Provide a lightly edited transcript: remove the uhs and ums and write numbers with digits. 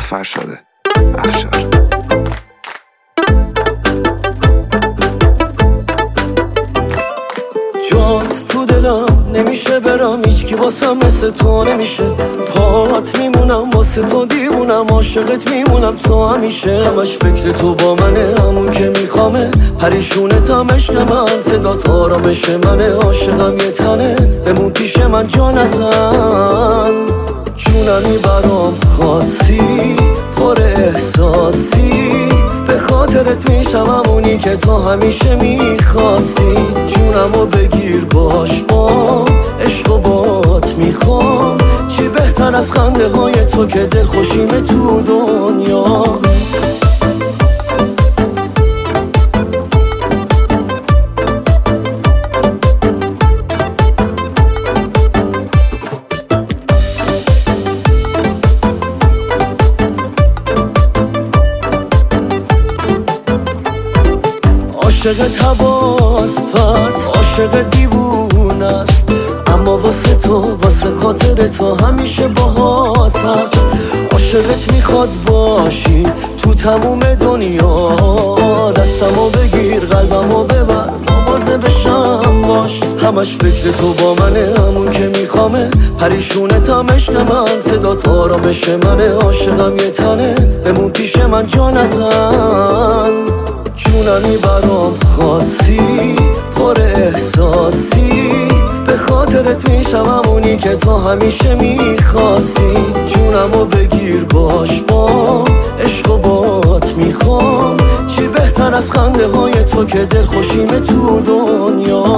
فرشاده افشار. جات تو دلم نمیشه برم، هیچکی واسم مثل تو نمیشه. پات میمونم واسه تو دیوونم، عاشقت میمونم تو همیشه. همش فکر تو با منه، همون که میخوامه. پریشونتم عشق من، صدات آرامش منه. عاشقم یه تنه، بمون پیش من جا نزن. جونمی برام خاصی، پر احساسی. به خاطرت میشم همونی که تو همیشه میخواستی. جونمو بگیر باش با عشق و بات میخوام. چی بهتر از خنده های تو که دل خوشیمه تو دنیا. عاشقت حواس فرد، عاشق دیوون است. اما واسه تو، واسه خاطر تو همیشه باهات هست. عاشقت میخواد باشی تو تموم دنیا. دستمو بگیر قلبمو ببر، مواظب بشم باش. همش فکر تو با منه، همون که میخوامه. پریشونتم عشق من، صدات آرامش منه. عاشقم یه تنه، بمون پیش من جا نزن. جونمی برام خاصی، پر احساسی. به خاطرت میشم همونی که تو همیشه میخواستی. جونمو بگیر باش با عشق و بات میخوام. چی بهتر از خنده های تو که دل خوشیمه تو دنیا.